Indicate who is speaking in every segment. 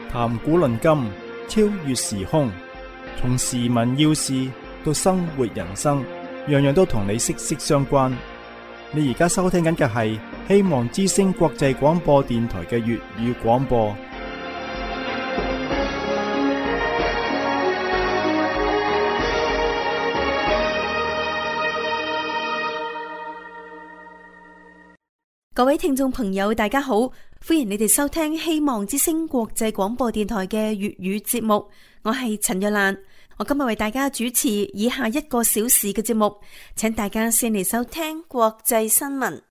Speaker 1: 談古論今，超越時空，從時聞要事到生活人生，樣樣都同你息息相關。你而家收聽緊嘅係希望之聲國際廣播電台嘅粵語廣播。
Speaker 2: 各位聽眾朋友，大家好，歡迎你哋收聽希望之聲國際廣播電台嘅粵語節目。我係陳若蘭，我今日為大家主持以下1個小時嘅節目，請大家先嚟收聽國際新聞。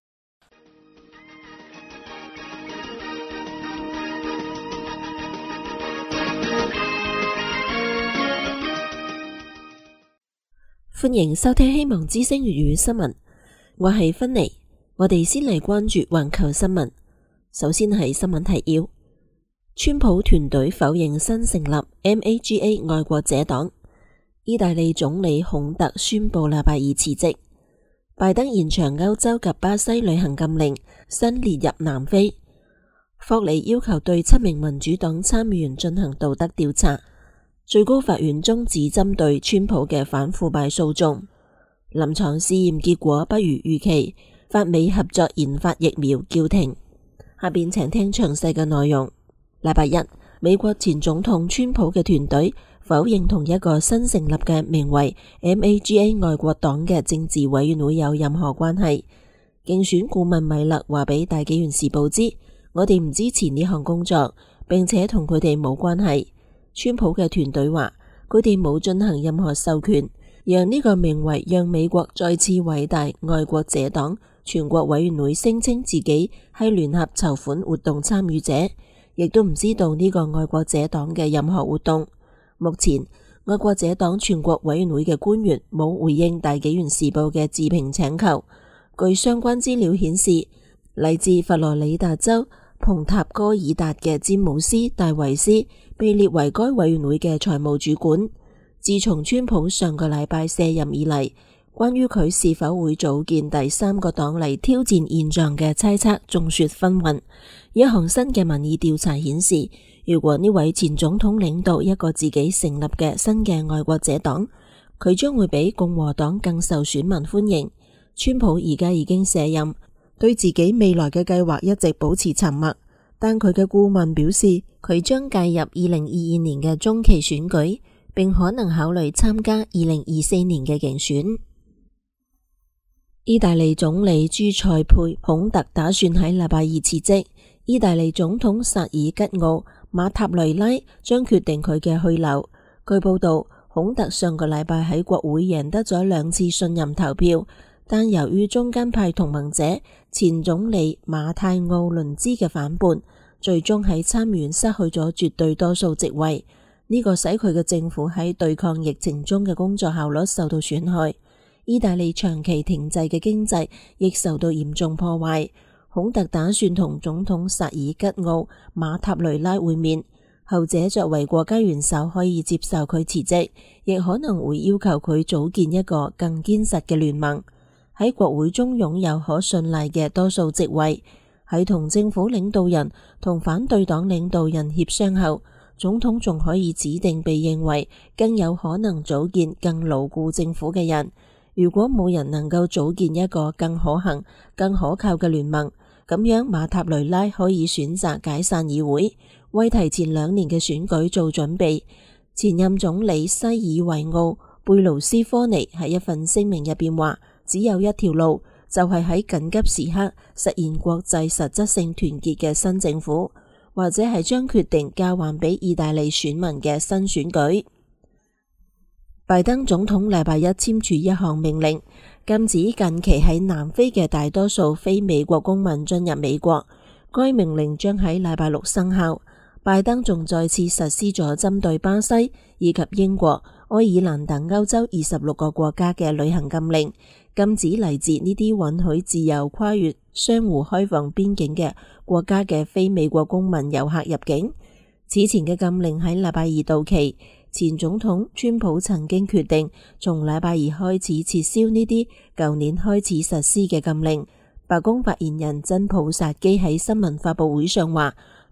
Speaker 3: 歡迎收聽希望之聲粵語新聞，我係芬妮。我哋先嚟關注環球新聞。首先係新聞提要：川普團隊否認新成立 MAGA 愛國者黨。意大利總理孔特宣布禮拜二辭職。拜登延長歐洲及巴西旅行禁令，新列入南非。霍尼要求對7名民主黨參議員進行道德調查。最高法院終止針對川普嘅反腐敗訴訟。臨床試驗結果不如預期。法美合作研發疫苗叫停。下邊請聽詳細嘅內容。禮拜一，美國前總統川普嘅團隊否認同一個新成立嘅名為 MAGA 愛國黨嘅政治委員會有任何關係。競選顧問米勒話俾大紀元時報知，我哋唔支持呢項工作，並且同佢哋冇關係。川普嘅團隊話，佢哋冇進行任何授權，讓呢個名為讓美國再次偉大愛國者黨全國委員會聲稱自己係聯合籌款活動參與者，亦都唔知道呢個愛國者黨嘅任何活動。目前，愛國者黨全國委員會嘅官員冇回應大紀元時報嘅置評請求。據相關資料顯示，嚟自佛羅里達州蓬塔哥爾達嘅詹姆斯·戴維斯被列為該委員會嘅財務主管。自從川普上個禮拜卸任以嚟，關於佢是否會組建第3個黨嚟挑戰現狀嘅猜測眾說紛紜。一項新嘅民意調查顯示，如果呢位前總統領導一個自己成立嘅新嘅愛國者黨，佢將會比共和黨更受選民歡迎。川普而家已經卸任，對自己未來嘅計劃一直保持沉默，但佢嘅顧問表示，佢將介入2022年嘅中期選舉，並可能考慮參加2024年嘅競選。意大利總理朱塞佩孔特打算喺禮拜二辭職。意大利總統薩爾吉奧馬塔雷拉將決定佢嘅去留。據報道，孔特上個禮拜喺國會贏得咗2次信任投票，但由於中間派同盟者前總理馬泰奧倫茲嘅反叛，最終喺參議院失去咗絕對多數席位。呢個使佢嘅政府喺對抗疫情中嘅工作效率受到損害。意大利長期停滯嘅經濟亦受到嚴重破壞。孔特打算同總統薩爾吉奧馬塔雷拉會面，後者作為國家元首可以接受佢辭職，亦可能會要求佢組建一個更堅實嘅聯盟，喺國會中擁有可信賴嘅多數席位。喺同政府領導人同反對黨領導人協商後，總統仲可以指定被認為更有可能組建更牢固政府嘅人。如果冇人能夠組建一個更可行、更可靠嘅聯盟，咁樣馬塔雷拉可以選擇解散議會，為提前2年嘅選舉做準備。前任總理西爾維奧貝盧斯科尼喺一份聲明入邊話，只有一條路，就係喺緊急時刻實現國際實質性團結嘅新政府，或者係將決定交還俾意大利選民嘅新選舉。拜登總統禮拜一簽署一項命令，禁止近期喺南非嘅大多數非美國公民進入美國。該命令將喺禮拜6生效。拜登仲再次實施咗針對巴西以及英國、愛爾蘭等歐洲26個國家嘅旅行禁令，禁止嚟自呢啲允許自由跨越相互開放邊境嘅國家嘅非美國公民遊客入境。此前嘅禁令喺禮拜二到期。前總統川普曾經決定從禮拜二開始撤銷呢啲舊年開始實施嘅禁令。白宮發言人真普薩基喺新聞發佈會上話，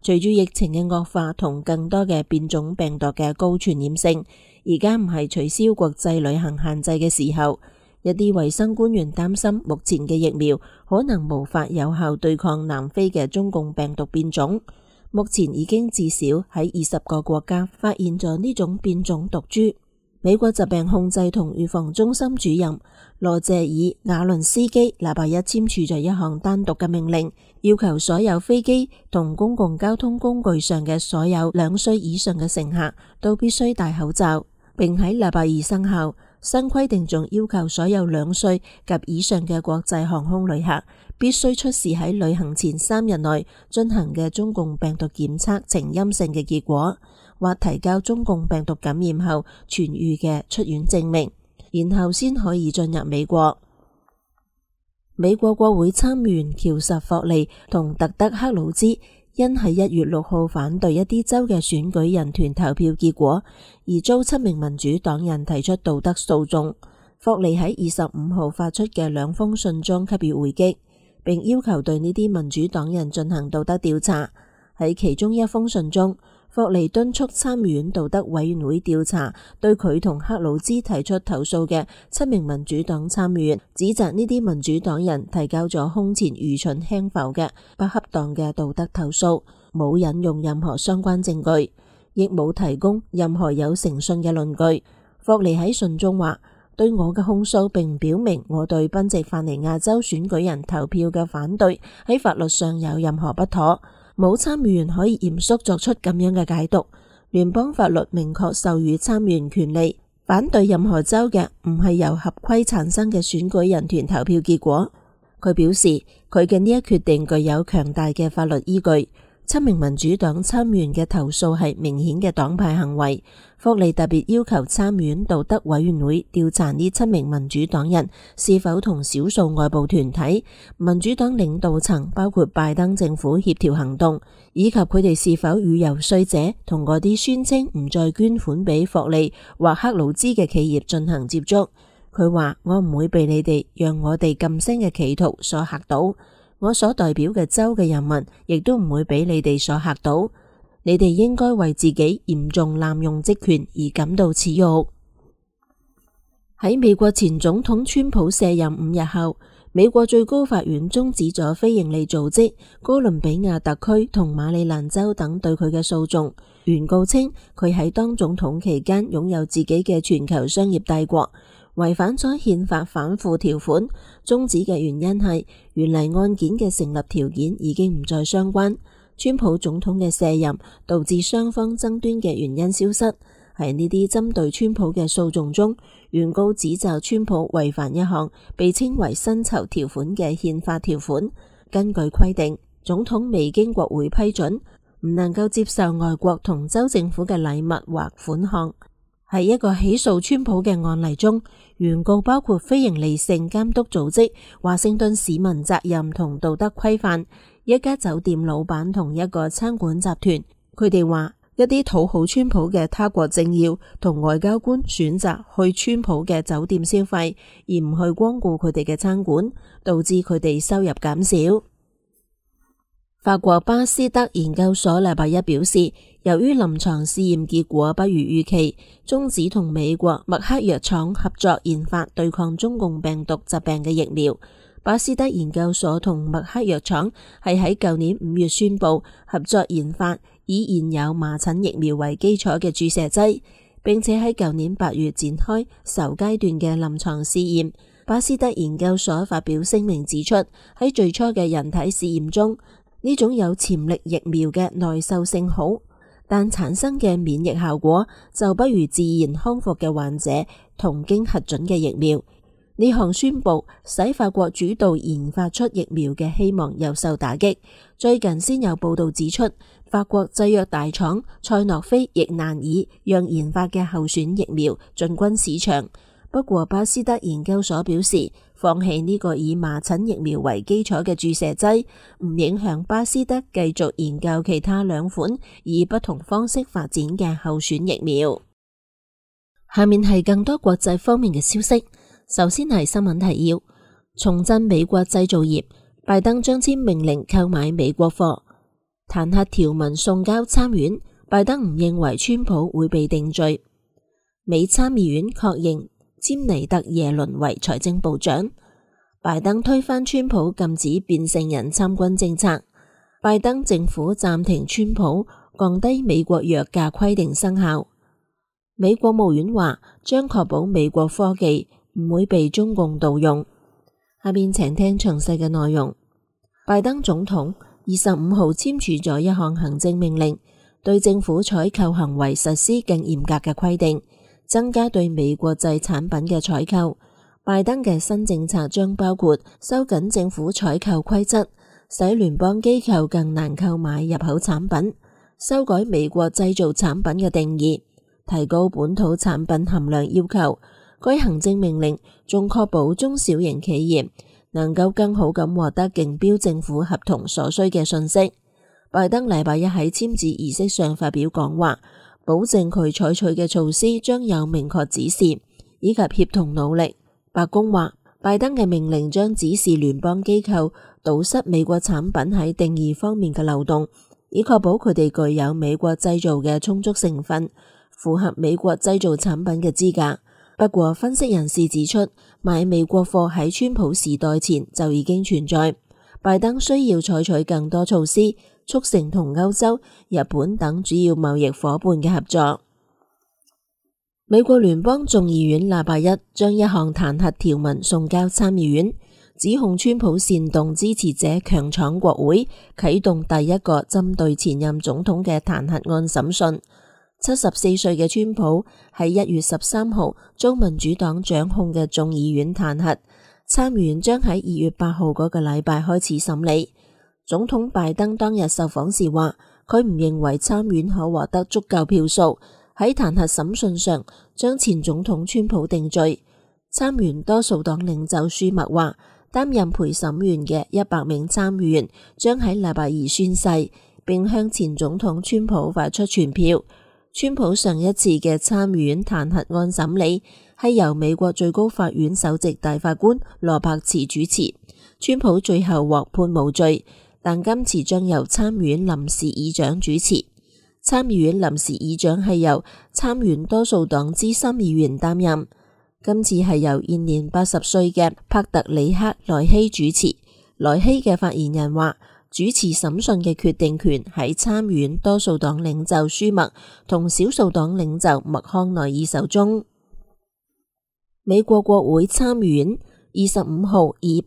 Speaker 3: 隨住疫情嘅惡化同更多嘅變種病毒嘅高傳染性，而家唔係取消國際旅行限制嘅時候。一啲衛生官員擔心目前嘅疫苗可能無法有效對抗南非嘅中共病毒變種。目前已經至少喺20個國家發現咗呢種變種毒株。美國疾病控制同預防中心主任羅謝爾瓦倫斯基禮拜一簽署咗一項單獨嘅命令，要求所有飛機同公共交通工具上嘅所有2歲以上嘅乘客都必須戴口罩，並喺禮拜二生效。新規定仲要求所有2歲及以上嘅國際航空旅客必須出示喺旅行前3日內進行嘅中共病毒檢測呈陰性嘅結果，或提交中共病毒感染後痊癒嘅出院證明，然後先可以進入美國。美國國會參議員喬什霍利同特德克魯茲因喺1月6號反對一啲州嘅選舉人團投票結果，而遭7名民主黨人提出道德訴訟。霍利喺25號發出嘅2封信中給予回擊，並要求對呢啲民主黨人進行道德調查。喺其中一封信中，霍利敦促參議院道德委員會調查對佢同克魯茲提出投訴嘅7名民主黨參議員，指責呢啲民主黨人提交咗空前愚蠢輕浮嘅不恰當嘅道德投訴，冇引用任何相關證據，亦冇提供任何有誠信嘅論據。霍利喺信中話：對我嘅控訴並唔表明我對賓夕法尼亞州選舉人投票嘅反對喺法律上有任何不妥。冇參議員可以嚴肅作出咁樣嘅解讀。聯邦法律明確授予參議員權利，反對任何州嘅唔係由合規產生嘅選舉人團投票結果。佢表示，佢嘅呢一決定具有強大嘅法律依據。7名民主黨參議員嘅投訴係明顯嘅黨派行為。霍利特別要求參議院道德委員會調查呢7名民主黨人是否同少數外部團體、民主黨領導層包括拜登政府協調行動，以及佢哋是否與遊說者同嗰啲宣稱唔再捐款俾霍利或克魯茲嘅企業進行接觸。佢話：我唔會被你哋讓我哋噤聲嘅企圖所嚇到。我所代表嘅州嘅人民亦都唔會俾你哋所嚇到。你哋應該為自己嚴重濫用職權而感到恥辱。喺美國前總統川普卸任5日後，美國最高法院終止咗非營利組織哥倫比亞特區同馬里蘭州等對佢嘅訴訟。原告稱佢喺當總統期間擁有自己嘅全球商業帝國，違反咗憲法反腐條款。終止嘅原因係原嚟案件嘅成立條件已經唔再相關。川普總統嘅卸任導致雙方爭端嘅原因消失。喺呢啲針對川普嘅訴訟中，原告指責川普違反一項被稱為薪酬條款嘅憲法條款。根據規定，總統未經國會批准，唔能夠接受外國同州政府嘅禮物或款項。喺一個起訴川普嘅案例中，原告包括非營利性監督組織華盛頓市民責任同道德規範、一家酒店老闆同一個餐館集團。佢哋話，一啲討好川普嘅他國政要同外交官選擇去川普嘅酒店消費，而唔去光顧佢哋嘅餐館，導致佢哋收入減少。法國巴斯德研究所禮拜一表示，由於臨床試驗結果不如預期，終止同美國默克藥廠合作研發對抗中共病毒疾病嘅疫苗。巴斯德研究所同默克藥廠係喺舊年5月宣布合作研發以現有麻疹疫苗為基礎嘅注射劑，並且喺舊年8月展開首階段嘅臨床試驗。巴斯德研究所發表聲明指出，喺最初嘅人體試驗中，呢種有潛力疫苗嘅耐受性好，但產生嘅免疫效果就不如自然康復嘅患者同經核准嘅疫苗。呢項宣布使法國主導研發出疫苗嘅希望又受打擊。最近先有報道指出，法國製藥大廠賽諾菲亦難以讓研發嘅候選疫苗進軍市場。不過巴斯德研究所表示，放棄呢個以麻疹疫苗為基礎嘅注射劑，唔影響巴斯德繼續研究其他2款以不同方式發展嘅候選疫苗。下面係更多國際方面嘅消息。首先係新聞提要：重振美國製造業，拜登將簽命令購買美國貨。 彈劾條文送交參院，拜登唔認為川普會被定罪。美參議院確認詹尼特耶倫為財政部長。拜登推翻川普禁止變性人參軍政策。拜登政府暫停川普降低美國藥價規定生效。美國務院話將確保美國科技唔會被中共盜用。下面請聽詳細嘅內容。拜登總統25號簽署咗一項行政命令，對政府採購行為實施更嚴格嘅規定，增加對美國製產品嘅採購。拜登嘅新政策將包括收緊政府採購規則，使聯邦機構更難購買入口產品，修改美國製造產品嘅定義，提高本土產品含量要求。該行政命令仲確保中小型企業能夠更好咁獲得競標政府合同所需嘅信息。拜登禮拜一喺簽字儀式上發表講話，保證佢採取嘅措施將有明確指示以及協同努力。白宮話，拜登嘅命令將指示聯邦機構堵塞美國產品喺定義方面嘅漏洞，以確保佢哋具有美國製造嘅充足成分，符合美國製造產品嘅資格。不過，分析人士指出，買美國貨喺川普時代前就已經存在。拜登需要採取更多措施，促成同歐洲、日本等主要貿易夥伴嘅合作。美國聯邦眾議院禮拜一將一項彈劾條文送交參議院，指控川普煽動支持者強闖國會，啟動第一個針對前任總統嘅彈劾案審訊。74歲嘅川普喺1月13號遭民主黨掌控嘅眾議院彈劾，參議院將喺2月8號嗰個禮拜開始審理。總統拜登當日受訪時話，佢唔認為參院可獲得足夠票數喺彈劾審訊上將前總統川普定罪。參院多數黨領袖舒默話，擔任陪審員嘅100名參議員將喺禮拜二宣誓，並向前總統川普發出傳票。川普上一次嘅參議院彈劾案審理係由美國最高法院首席大法官羅伯茨主持，川普最後獲判無罪，但今次將由參議院臨時議長主持。參議院臨時議長係由參院多數黨資深議員擔任，今次係由現年80歲嘅帕特里克萊希主持。萊希嘅發言人話，主持審訊嘅決定權喺參院多數黨領袖舒默同少數黨領袖麥康奈爾手中。美國國會參議院25號以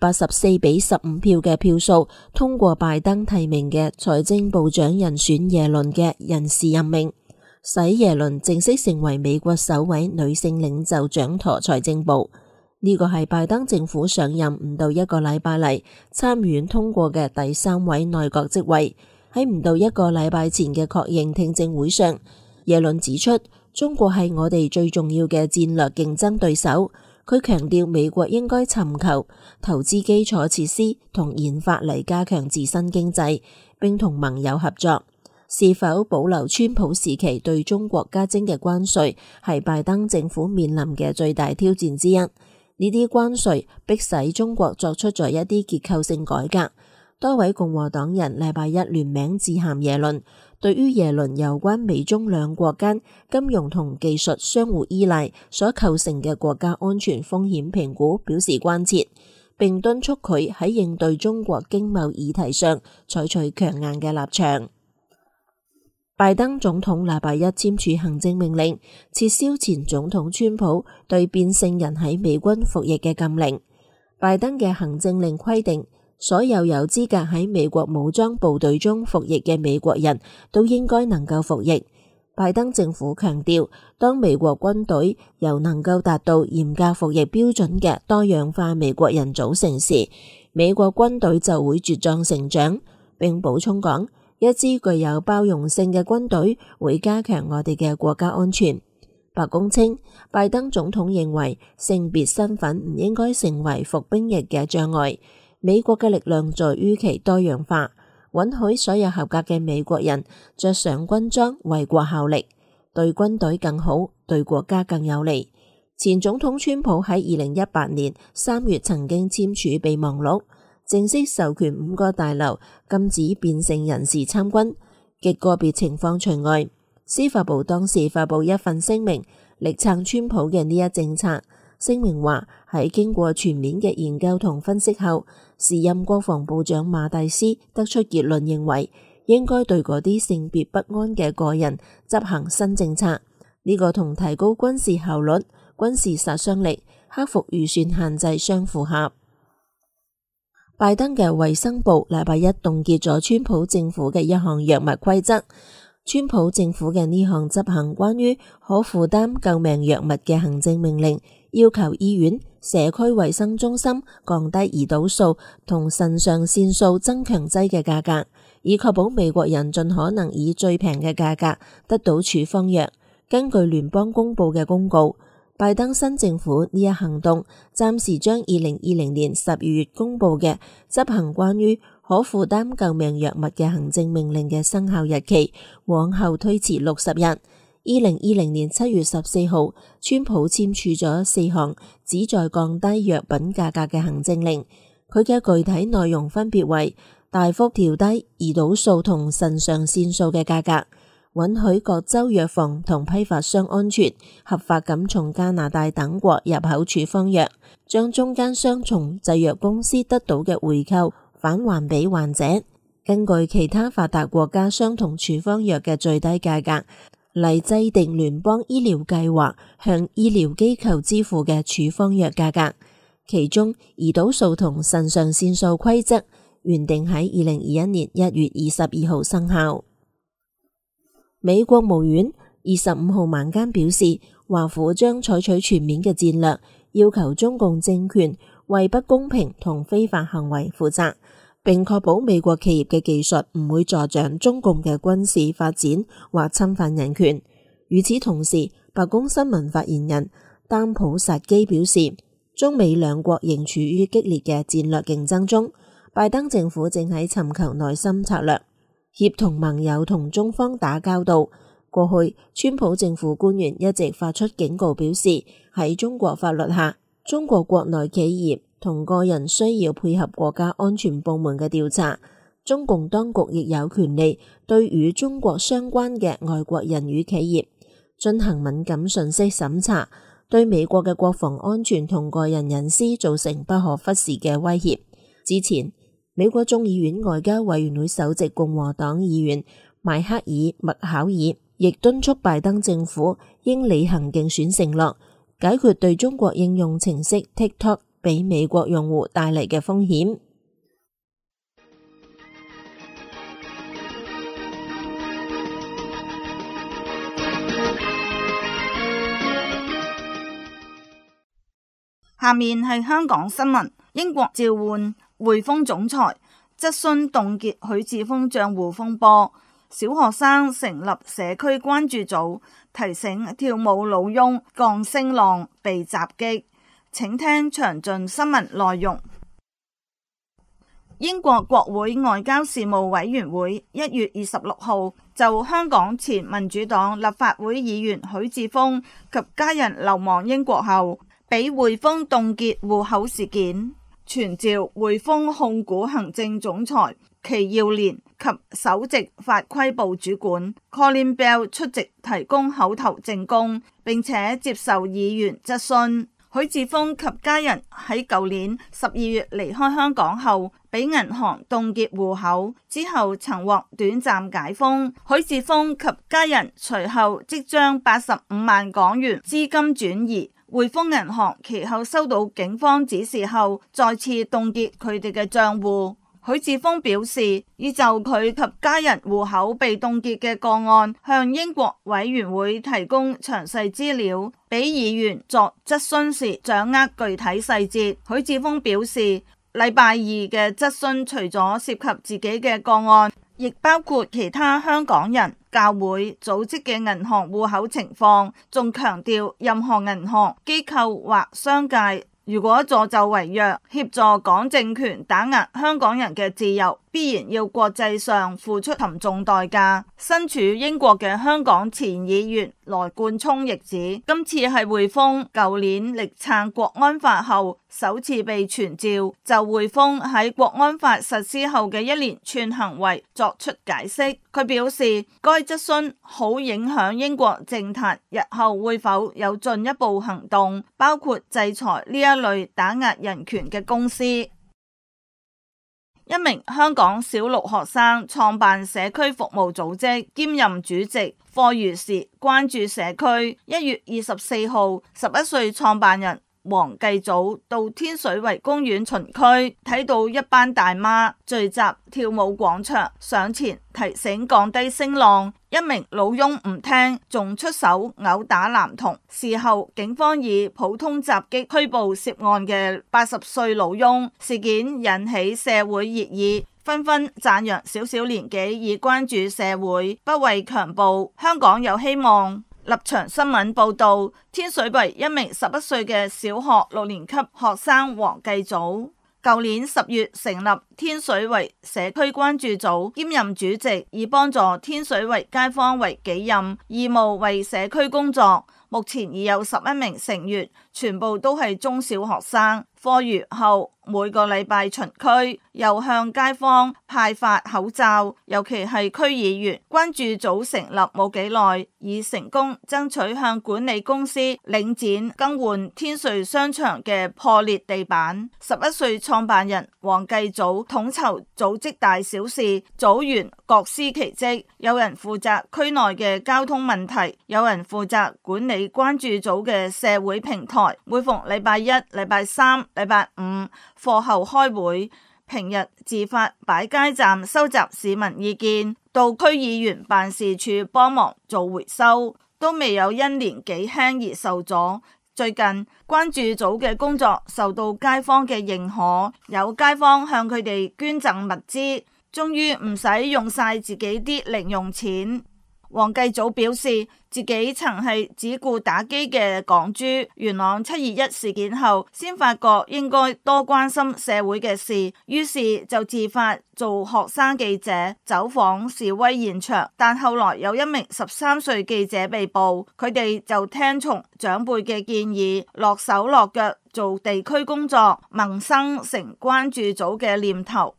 Speaker 3: 84-15票嘅票數通過拜登提名嘅財政部長人選耶倫嘅人事任命，使耶倫正式成為美國首位女性領袖掌舵財政部。呢個係拜登政府上任唔到一個禮拜嚟參議院通過嘅第3位內閣職位。喺唔到一個禮拜前嘅確認聽證會上，耶倫指出，中國係我哋最重要嘅戰略競爭對手。佢強調美國應該尋求投資基礎設施同研發嚟加強自身經濟，並同盟友合作。是否保留川普時期對中國加徵嘅關稅，係拜登政府面臨嘅最大挑戰之一。呢啲關稅迫使中國作出咗一啲結構性改革。多位共和黨人禮拜一聯名致函耶倫，對於耶倫有關美中兩國間金融同技術相互依賴所構成嘅國家安全風險評估表示關切，並敦促佢喺應對中國經貿議題上採取強硬嘅立場。拜登總統禮拜一簽署行政命令，撤銷前總統川普對變性人喺美軍服役嘅禁令。拜登嘅行政令規定，所有有資格喺美國武裝部隊中服役嘅美國人都應該能夠服役。拜登政府強調，當美國軍隊由能夠達到嚴格服役標準嘅多樣化美國人組成時，美國軍隊就會茁壯成長。並補充講，一支具有包容性嘅軍隊會加強我哋嘅國家安全。白宮稱，拜登總統認為性別身份唔應該成為服兵役嘅障礙。美國嘅力量在於其多樣化，允許所有合格嘅美國人着上軍裝為國效力，對軍隊更好，對國家更有利。前總統川普喺2018年3月曾經簽署備忘錄， 正式授權5個大樓禁止變性人士參軍，極個別情況除外。司法部當時發布一份聲明，力撐川普嘅呢一政策。聲明話喺經過全面嘅研究同分析後，時任國防部長馬蒂斯得出結論，認為應該對嗰啲性別不安嘅個人執行新政策。呢個同提高軍事效率、軍事殺傷力、克服預算限制相符合。拜登嘅衛生部禮拜一凍結咗川普政府嘅一項藥物規則。川普政府嘅呢項執行關於可負擔救命藥物嘅行政命令，要求醫院、社區衛生中心降低胰島素同腎上腺素增強劑嘅價格，以確保美國人盡可能以最平嘅價格得到處方藥。根據聯邦公佈嘅公告，拜登新政府呢一行動暫時將2020年12月公佈嘅執行關於可負擔救命藥物嘅行政命令嘅生效日期往後推遲60日。2020年7月14號，川普簽署咗4項旨在降低藥品價格嘅行政令，佢嘅具體內容分別為大幅調低胰島素同腎上腺素嘅價格，允許各州藥房同批發商安全合法咁從加拿大等國入口處方藥，將中間商從製藥公司得到嘅回扣返還俾患者，根據其他發達國家相同處方藥嘅最低價格嚟制定聯邦醫療計劃向醫療機構支付嘅處方藥價格。其中胰島素同腎上腺素規則原定喺2021年1月22號生效。美國務院25號晚間表示，華府將採取全面嘅戰略，要求中共政權為不公平同非法行為負責，並確保美國企業嘅技術唔會助長中共嘅軍事發展或侵犯人權。與此同時，白宮新聞發言人丹普薩基表示，中美兩國仍處於激烈嘅戰略競爭中，拜登政府正喺尋求內心策略，協同盟友同中方打交道。過去，川普政府官員一直發出警告，表示喺中國法律下，中國國內企業同個人需要配合國家安全部門嘅調查。中共當局亦有權利對與中國相關嘅外國人與企業進行敏感信息審查，對美國嘅國防安全同個人隱私造成不可忽視嘅威脅。之前，美國眾議院外交委員會首席共和黨議員邁克爾·麥考爾亦敦促拜登政府應履行競選承諾，解決對中國應用程式 TikTok 俾美國用戶帶嚟嘅風險。
Speaker 4: 下面係香港新聞。英國召喚匯豐總裁，質詢凍結許智峰賬戶風波。小學生成立社區關注組，提醒跳舞老翁降聲浪被襲擊。請聽詳盡新聞內容。英國國會外交事務委員會1月26號就香港前民主黨立法會議員許智峰及家人流亡英國後，被匯豐凍結戶口事件，傳召匯豐控股行政總裁祁耀年及首席法規部主管 Colin Bell 出席提供口頭證供，並且接受議員質詢。許智峰及家人喺舊年12月離開香港後，俾銀行凍結戶口，之後曾獲短暫解封。許智峰及家人隨後即將85萬港元資金轉移。匯豐銀行其後收到警方指示後，再次凍結佢哋嘅賬戶。許智峰表示，已就佢及家人戶口被凍結嘅個案，向英國委員會提供詳細資料，俾議員作質詢時掌握具體細節。許智峰表示，禮拜二嘅質詢除咗涉及自己嘅個案，亦包括其他香港人、教會、組織嘅銀行戶口情況，仲強調任何銀行、機構或商界如果助紂為虐，協助港政權打壓香港人嘅自由， 必然要國際上付出沉重代價。身處英國嘅香港前議員羅冠聰亦指，今次係匯豐舊年力撐國安法後首次被傳召，就匯豐喺國安法實施後嘅一連串行為作出解釋。佢表示，該質詢好影響英國政壇日後會否有進一步行動，包括制裁呢一類打壓人權嘅公司。一名香港小六學生創辦社區服務組織，兼任主席，課餘時關注社區。1月24號，11歲創辦人黃繼祖到天水圍公園巡區，睇到一班大媽聚集跳舞廣場，上前提醒降低聲浪，一名老翁唔聽，仲出手毆打男童。事後警方以普通襲擊拘捕涉案嘅80歲老翁。事件引起社會熱議，紛紛讚揚小小年紀已關注社會，不畏強暴。香港有希望。立場新聞報道，天水圍一名11歲嘅小學6年級學生黃繼祖，舊年10月成立天水圍社區關注組，兼任主席，以幫助天水圍街坊為己任，義務為社區工作。目前已有11名成員，全部都係中小學生。課餘後每個禮拜巡區，又向街坊派發口罩，尤其係區議員。關注組成立冇幾耐，已成功爭取向管理公司領展更換天瑞商場嘅破裂地板。11歲創辦人黃繼祖統籌組織大小事，組員各司其職，有人負責區內嘅交通問題，有人負責管理關注組嘅社會平台。每逢禮拜一、禮拜三、禮拜五課後開會，平日自發擺街站收集市民意見，到區議員辦事處幫忙做回收，都未有因年紀輕而受阻。最近關注組嘅工作受到街坊嘅認可，有街坊向佢哋捐贈物資，終於唔使用晒自己啲零用錢。黃繼祖表示，自己曾係只顧打機嘅港豬，元朗721事件後，先發覺應該多關心社會嘅事，於是就自發做學生記者，走訪示威現場。但後來有一名13歲記者被捕，佢哋就聽從長輩嘅建議，落手落腳做地區工作，萌生成關注組嘅念頭。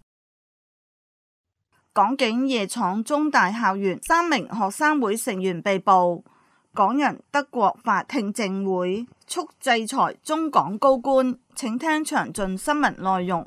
Speaker 4: 港警夜闖中大校園，3名學生會成員被捕。港人德國法聽證會促制裁中港高官，請聽詳盡新聞內容。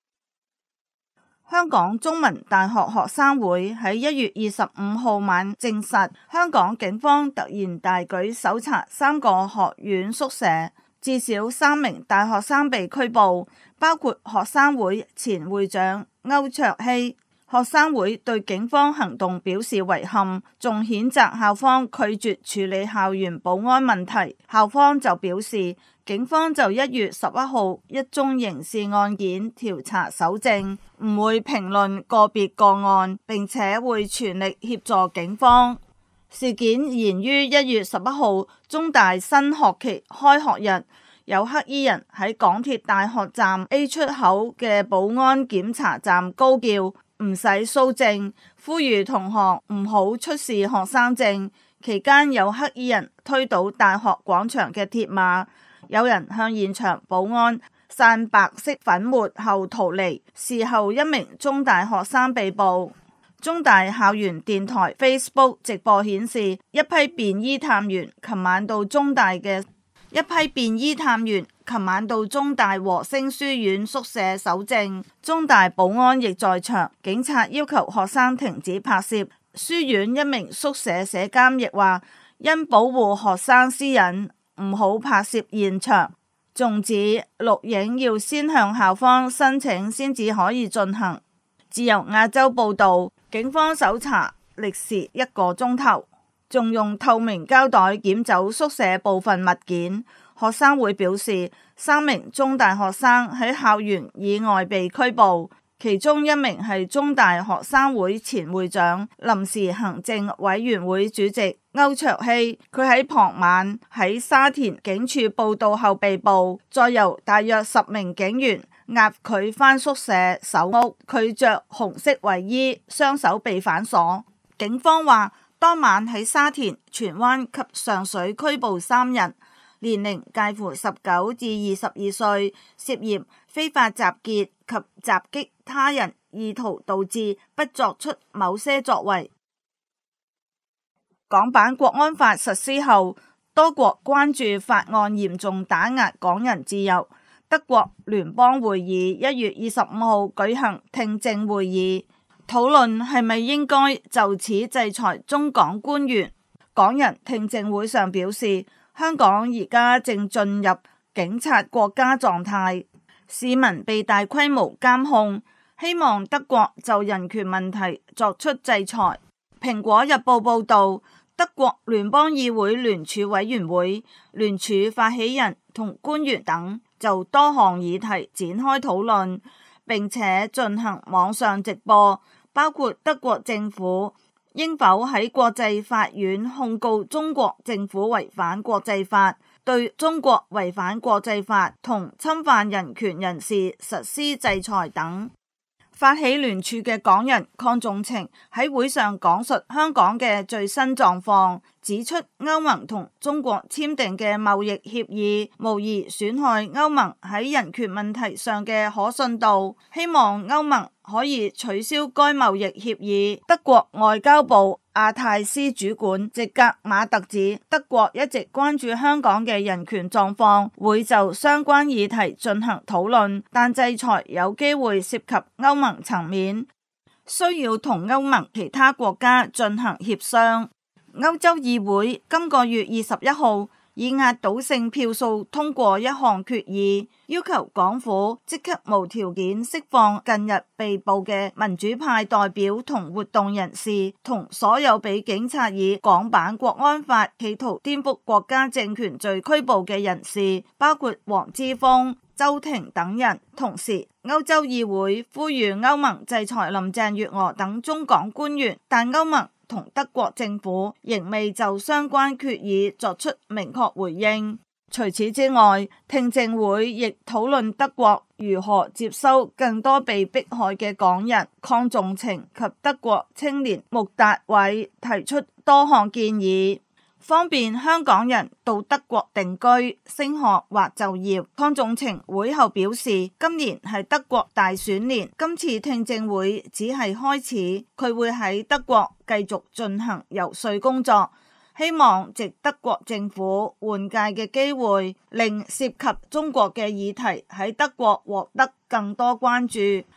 Speaker 4: 香港中文大學學生會喺1月25號晚證實，香港警方突然大舉搜查3個學院宿舍，至少3名大學生被拘捕，包括學生會前會長歐卓希。學生會對警方行動表示遺憾，仲譴責校方拒絕處理校園保安問題。校方就表示，警方就1月11號一宗刑事案件調查搜證，唔會評論個別個案，並且會全力協助警方。事件源於1月11號中大新學期開學日，有黑衣人喺港鐵大學站 A 出口嘅保安檢查站高叫唔使蘇證，呼籲同學唔好出示學生證。期間有黑衣人推倒大學廣場嘅鐵馬，有人向現場保安散白色粉末後逃離。事後一名中大學生被捕。中大校園電台 Facebook 直播顯示，一批便衣探員琴晚到中大和聲書院宿舍搜證，中大保安亦在場，警察要求學生停止拍攝。書院一名宿舍舍監亦話，因保護學生私隱，唔好拍攝現場，仲指錄影要先向校方申請先至可以進行。自由亞洲報道，警方搜查歷時1個鐘頭，仲用透明膠袋檢走宿舍部分物件。學生會表示，3名中大學生喺校園以外被拘捕，其中1名係中大學生會前會長、臨時行政委員會主席歐卓希。佢喺傍晚喺沙田警署報到後被捕，再由大約10名警員押佢返宿舍搜屋，佢着紅色衛衣，雙手被反鎖。警方話，當晚喺沙田、荃灣及上水拘捕3人，年齡介乎19至22歲，涉嫌非法集結及襲擊他人，意圖導致不作出某些作為。港版國安法實施後，多國關注法案嚴重打壓港人自由。德國聯邦會議1月25號舉行聽證會議，討論係咪應該就此制裁中港官員。港人聽證會上表示，香港而家正進入警察國家狀態，市民被大規模監控，希望德國就人權問題作出制裁。蘋果日報報道，德國聯邦議會聯署委員會、聯署發起人同官員等就多項議題展開討論，並且進行網上直播，包括德國政府應否喺國際法院控告中國政府違反國際法，對中國違反國際法同侵犯人權人士實施制裁等。發起聯署嘅港人鄺仲晴喺會上講述香港嘅最新狀況，指出歐盟同中國簽訂嘅貿易協議無疑損害歐盟喺人權問題上嘅可信度，希望歐盟可以取消該貿易協議。德國外交部亞太司主管席格馬特指，德國一直關注香港嘅人權狀況，會就相關議題進行討論，但制裁有機會涉及歐盟層面，需要同歐盟其他國家進行協商。歐洲議會今個月21號以壓倒性票數通過一項決議，要求港府即刻無條件釋放近日被捕嘅民主派代表同活動人士，同所有被警察以港版國安法企圖顛覆國家政權罪拘捕嘅人士，包括黃之鋒、周庭等人。同時，歐洲議會呼籲歐盟制裁林鄭月娥等中港官員，但歐盟同德國政府仍未就相關決議作出明確回應。除此之外，聽證會亦討論德國如何接收更多被迫害嘅港人。鄺仲晴及德國青年穆達偉提出多項建議，方便香港人到德國定居、升學或就業。鄺仲晴會後表示，今年係德國大選年，今次聽證會只係開始，佢會喺德國繼續進行遊說工作，希望藉德國政府換屆嘅機會，令涉及中國嘅議題喺德國獲得更多關注。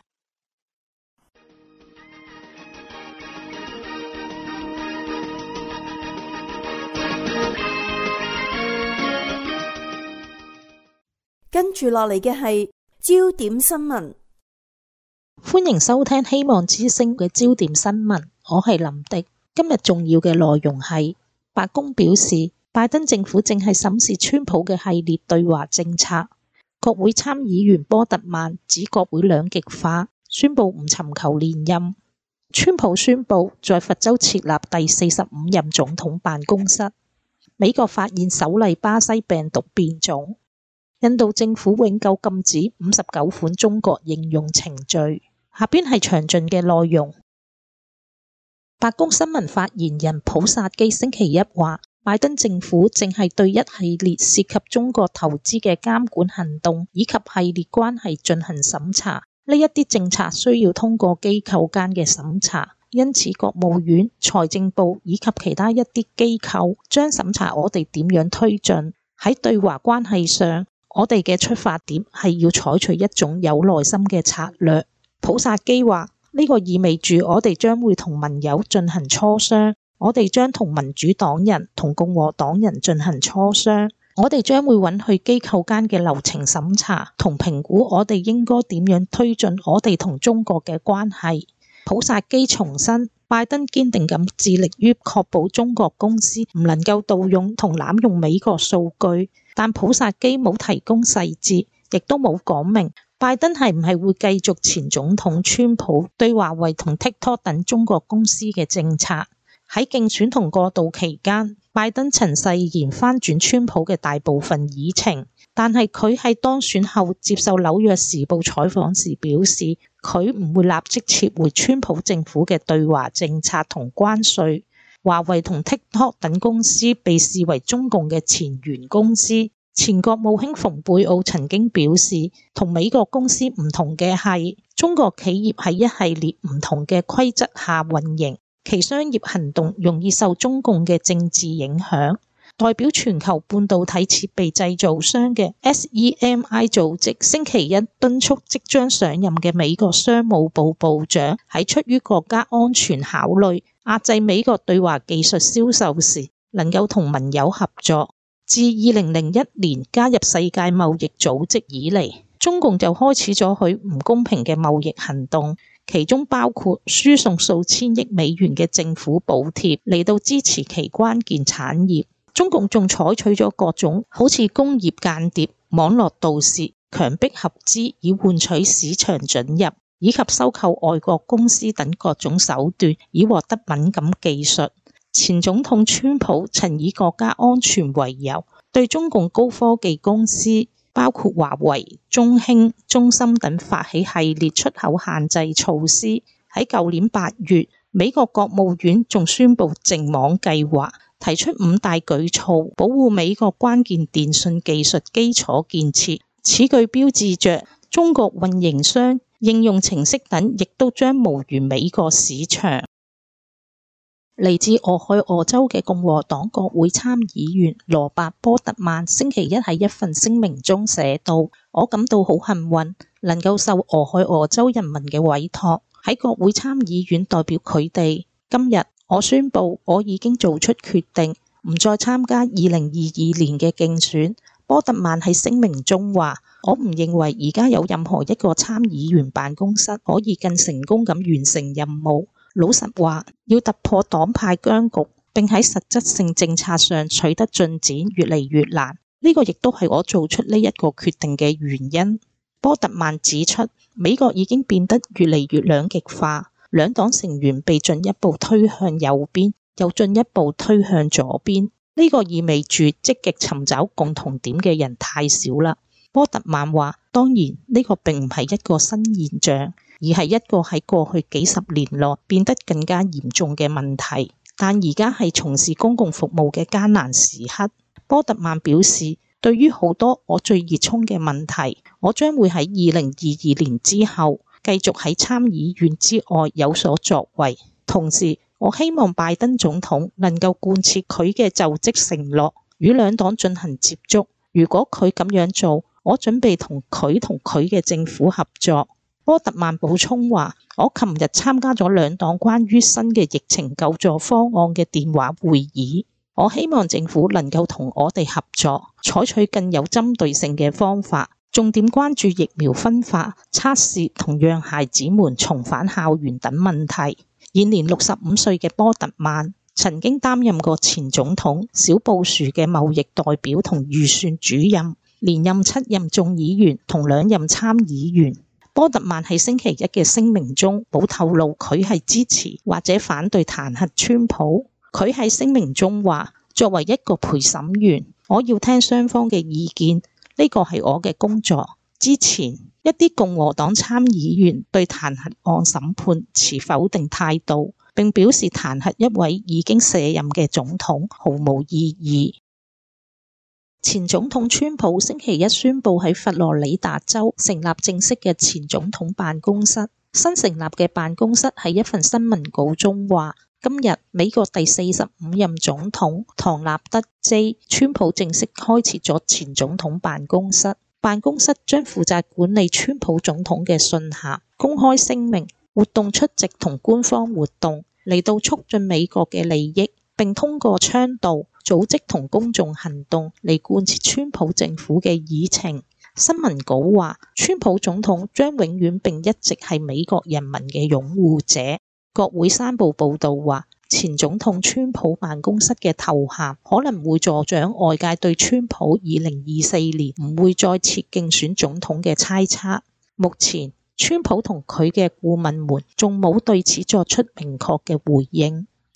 Speaker 2: 跟住落嚟嘅係焦點新聞，
Speaker 3: 歡迎收聽希望之聲嘅焦點新聞，我係林迪。今日重要嘅內容係，白宮表示拜登政府正係審視川普嘅系列對華政策。國會參議員波特曼指國會兩極化，宣布唔尋求連任。川普宣布在佛州設立第45任總統辦公室。美國發現首例巴西病毒變種。印度政府永久禁止59款中國應用程序。下邊係詳盡嘅內容。白宮新聞發言人普薩基星期一話，拜登政府正係對一系列涉及中國投資嘅監管行動以及系列關係進行審查。呢一啲政策需要通過機構間嘅審查，因此國務院、財政部以及其他一啲機構將審查我哋點樣推進。喺對華關係上，我哋嘅出發點係要採取一種有耐心嘅策略。普薩基話，呢個意味住我哋將會同盟友進行磋商，我哋將同民主黨人同共和黨人進行磋商，我哋將會允許機構間嘅流程審查同評估我哋應該點樣推進我哋同中國嘅關係。普薩基重申，拜登堅定咁致力於確保中國公司唔能夠盜用同濫用美國數據，但普薩基冇提供細節，亦都冇講明拜登係唔係會繼續前總統川普對華為同 TikTok 等中國公司嘅政策。喺競選同過渡期間，
Speaker 5: 拜登曾誓言翻轉川普嘅大部分議程，但係佢喺當選後接受紐約時報採訪時表示，佢唔會立即撤回川普政府嘅對華政策同關稅。華為同 TikTok 等公司被視為中共嘅前緣公司。前國務卿蓬佩奧曾經表示，同美國公司唔同嘅係，中國企業喺一系列唔同嘅規則下運營，其商業行動容易受中共嘅政治影響。代表全球半導體設備製造商嘅 SEMI 組織星期一敦促即將上任嘅美國商務部部長喺出於國家安全考慮壓制美國對華技術銷售時，能夠同盟友合作。自2001年加入世界貿易組織以嚟，中共就開始咗佢唔公平嘅貿易行動，其中包括輸送數千億美元嘅政府補貼嚟到支持其關鍵產業。中共仲採取咗各種好似工業間諜、網絡盜竊、強迫合資以換取市場准入，以及收購外國公司等各種手段以獲得敏感技術。前總統川普曾以國家安全為由，對中共高科技公司包括華為、中興、中芯等發起系列出口限制措施。喺舊年8月，美國國務院仲宣布淨網計劃，提出5大舉措保護美國關鍵電訊技術基礎建設。此舉標誌着中國運營商、應用程式等亦都將無緣美國市場。嚟自俄亥俄州嘅共和黨國會參議員羅伯波特曼星期一喺一份聲明中寫道：我感到好幸運，能夠受俄亥俄州人民嘅委託，喺國會參議院代表佢哋。今日我宣布，我已經做出決定，唔再參加2022年嘅競選。波特曼喺聲明中話：我唔認為而家有任何一個參議員辦公室可以更成功咁完成任務。老實話，要突破黨派僵局，並喺實質性政策上取得進展越嚟越難。呢個亦都係我做出呢一個決定嘅原因。波特曼指出，美國已經變得越嚟越兩極化，兩黨成員被進一步推向右邊，又進一步推向左邊。呢個意味住積極尋找共同點嘅人太少啦。波特曼話：當然呢個並唔係一個新現象，而係一個喺過去幾十年內變得更加嚴重嘅問題。但而家係從事公共服務嘅艱難時刻。波特曼表示，對於好多我最熱衷嘅問題，我將會喺2022年之後繼續喺參議院之外有所作為。同時，我希望拜登總統能夠貫徹佢嘅就職承諾，與兩黨進行接觸。如果佢咁樣做，我準備同佢嘅政府合作。波特曼補充話：我琴日參加咗兩黨關於新嘅疫情救助方案嘅電話會議。我希望政府能夠同我哋合作，採取更有針對性嘅方法，重點關注疫苗分發、測試同讓孩子們重返校園等問題。現年65歲嘅波特曼曾經擔任過前總統小布殊嘅貿易代表同預算主任，連任7任眾議員同2任參議員。波特曼喺星期一嘅聲明中冇透露佢係支持或者反對彈劾川普。佢喺聲明中話：作為一個陪審員，我要聽雙方嘅意見，呢個係我嘅工作。之前一啲共和黨參議員對彈劾案審判持否定態度，並表示彈劾一位已經卸任嘅總統毫無意義。前總統川普星期一宣布喺佛羅里達州成立正式嘅前總統辦公室。新成立嘅辦公室喺一份新聞稿中話：今日美國第45任總統唐納德 J. 川普正式開設咗前總統辦公室。辦公室將負責管理川普總統嘅信函、公開聲明、活動出席同官方活動，嚟到促進美國嘅利益，並通過倡導、組織同公眾行動嚟貫徹川普政府嘅議程。新聞稿話，川普總統將永遠並一直係美國人民嘅擁護者。國會山報報道話，前總統川普辦公室嘅頭銜可能會助長外界對川普2024年唔會再次競選總統嘅猜測。目前，川普同佢嘅顧問們仲冇對此作出明確嘅回應。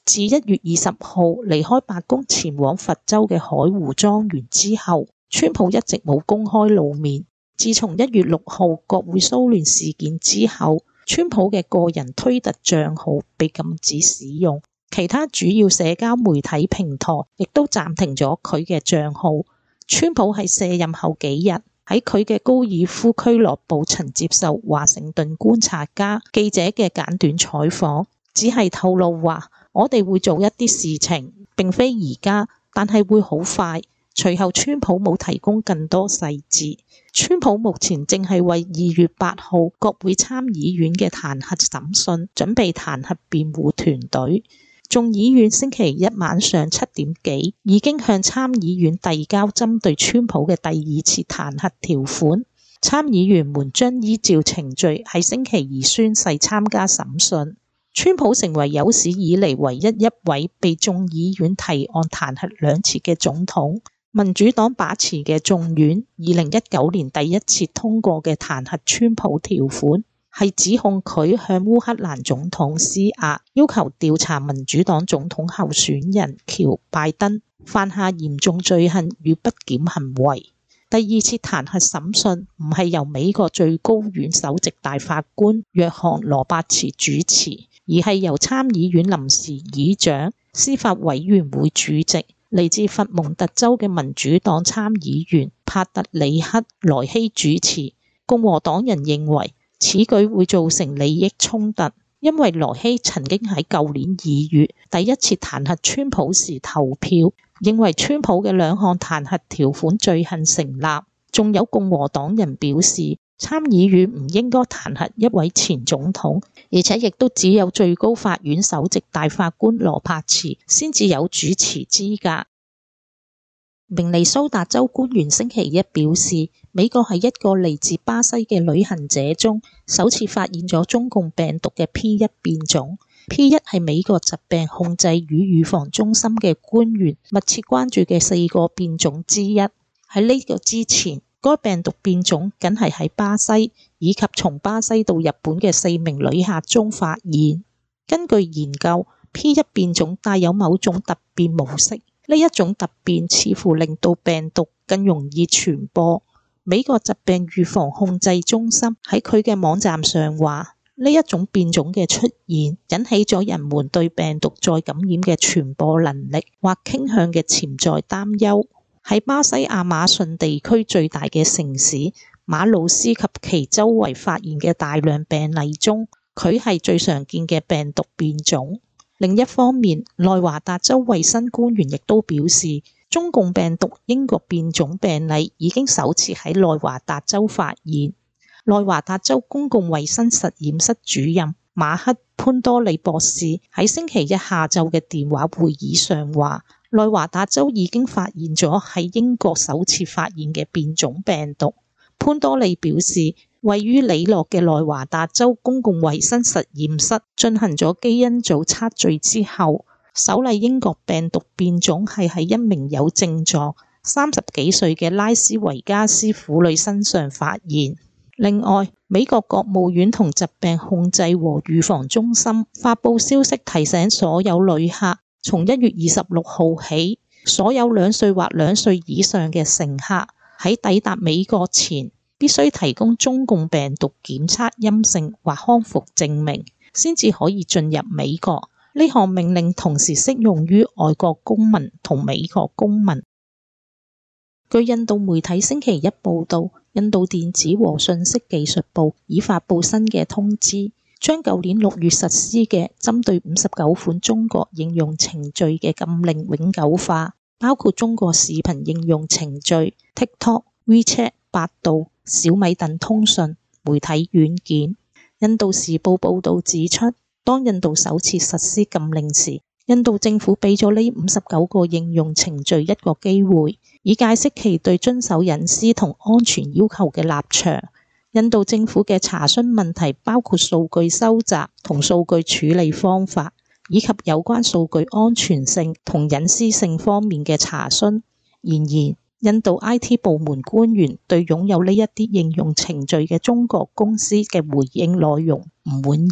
Speaker 5: 自1月20號離開白宮前往佛州嘅海湖莊園之後，川普一直冇公開露面。自從1月6號國會騷亂事件之後，川普嘅個人推特賬號被禁止使用，其他主要社交媒體平台亦都暫停咗佢嘅賬號。川普喺卸任後幾日，喺佢嘅高爾夫俱樂部曾接受華盛頓觀察家記者嘅簡短採訪，只係透露話，我哋會做一啲事情，並非而家，但係會好快。隨後川普冇提供更多細節。川普目前正係為2月8號國會參議院嘅彈劾審訊準備彈劾辯護團隊。眾議院星期一晚上7點幾已經向參議院遞交針對川普嘅第2次彈劾條款，參議員們將依照程序喺星期二宣誓參加審訊。川普成為有史以嚟唯一一位被眾議院提案彈劾2次嘅總統。民主黨把持嘅眾院2019年第一次通過嘅彈劾川普條款，係指控佢向烏克蘭總統施壓，要求調查民主黨總統候選人喬拜登犯下嚴重罪行與不檢行為。第2次彈劾審訊唔係由美國最高院首席大法官約翰羅伯茨主持，而係由參議院臨時議長、司法委員會主席、嚟自佛蒙特州嘅民主黨參議員帕特里克萊希主持。共和黨人認為此舉會造成利益衝突，因為萊希曾經喺舊年2月第一次彈劾川普時投票，認為川普嘅2項彈劾條款罪行成立。仲有共和黨人表示，參議院唔應該彈劾一位前總統，而且亦都只有最高法院首席大法官羅伯茨先至有主持資格。明尼蘇達州官員星期一表示，美國喺一個嚟自巴西嘅旅行者中首次發現咗中共病毒嘅 P1 變種。P1 係美國疾病控制與預防中心嘅官員密切關注嘅4個變種之一。喺呢個之前，該病毒變種僅係喺巴西以及從巴西到日本嘅4名旅客中發現。根據研究， P1 變種帶有某種突變模式，呢一種突變似乎令到病毒更容易傳播。美國疾病預防控制中心喺佢嘅網站上話，呢一種變種嘅出現引起咗人們對病毒再感染嘅傳播能力或傾向嘅潛在擔憂。喺巴西亞馬遜地區最大嘅城市馬魯斯及其周圍發現嘅大量病例中，佢係最常見嘅病毒變種。另一方面，內華達州衛生官員亦都表示，中共病毒英國變種病例已經首次喺內華達州發現。內華達州公共衛生實驗室主任馬克潘多利博士喺星期一下晝嘅電話會議上話，內華達州已經發現咗喺英國首次發現嘅變種病毒。潘多利表示，位於里諾嘅內華達州公共衛生實驗室進行咗基因組測序之後，首例英國病毒變種係喺一名有症狀30幾歲嘅拉斯維加斯婦女身上發現。另外，美國國務院同疾病控制和預防中心發布消息，提醒所有旅客，從1月26號起，所有2歲或2歲以上嘅乘客喺抵達美國前，必須提供中共病毒檢測陰性或康復證明，先至可以進入美國。呢項命令同時適用於外國公民同美國公民。據印度媒體星期一報道，印度電子和信息技術部已發布新嘅通知，將舊年6月實施嘅針對59款中國應用程序嘅禁令永久化，包括中國視頻應用程序、TikTok、WeChat、百度、小米等通訊媒體軟件。印度時報報導指出，當印度首次實施禁令時，印度政府俾咗呢59個應用程序一個機會，以解釋其對遵守隱私同安全要求嘅立場。印度政府嘅查詢問題包括數據收集同數據處理方法，以及有關數據安全性同隱私性方面嘅查詢。然而，印度 IT 部門官員對擁有呢一啲應用程序嘅中國公司嘅回應內容唔滿意，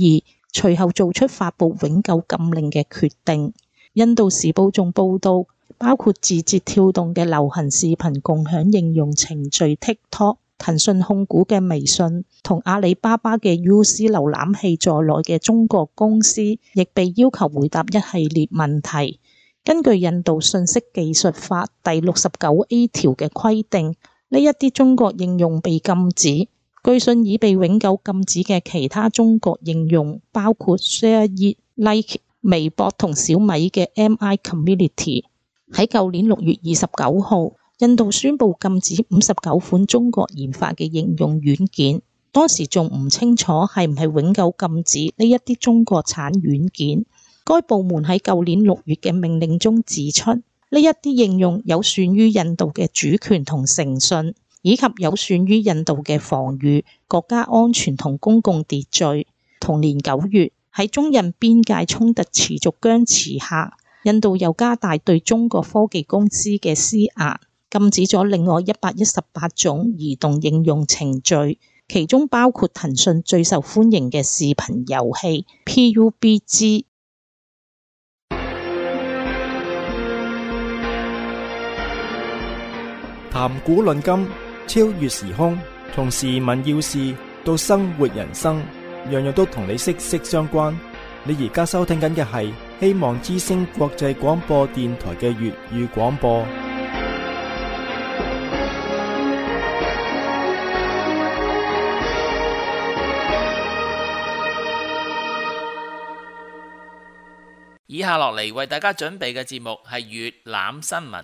Speaker 5: 隨後做出發布永久禁令嘅決定。印度時報仲報道，包括字節跳動嘅流行視頻共享應用程序 TikTok、騰訊控股嘅微信同阿里巴巴嘅 UC 瀏覽器在內嘅中國公司，亦被要求回答一系列問題。根據印度信息技術法第 69A 條嘅規定，呢一啲中國應用被禁止。據信已被永久禁止嘅其他中國應用包括 Share、Like、微博同小米嘅 MI Community。喺舊年6月29號，印度宣布禁止59款中國研發嘅應用軟件。當時仲唔清楚係唔係永久禁止呢一啲中國產軟件。該部門喺舊年6月嘅命令中指出，呢一啲應用有損於印度嘅主權同誠信，以及有損於印度嘅防禦、國家安全同公共秩序。同年9月，喺中印邊界衝突持續僵持下，印度又加大對中國科技公司嘅施壓，禁止咗另外118種移動應用程序，其中包括騰訊最受歡迎嘅視頻遊戲 PUBG。
Speaker 1: 談古論今，超越時空，從時聞要事到生活人生，樣樣都同你息息相關。你而家收聽緊嘅係希望之聲國際廣播電台嘅粵語廣播。
Speaker 6: 以下落嚟為大家準備嘅節目係粵覽新聞。